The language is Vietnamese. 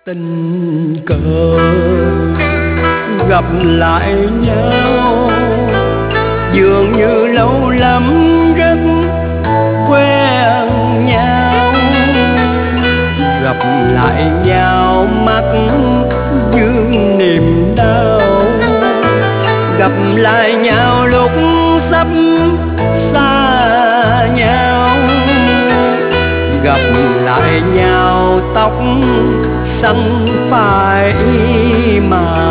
Tình cờ gặp lại nhau, dường như lâu lắm rất quen nhau. Gặp lại nhau mắt dương niềm đau, gặp lại nhau lúc sắp xa nhau. Gặp lại nhau tóc xanh phai màu,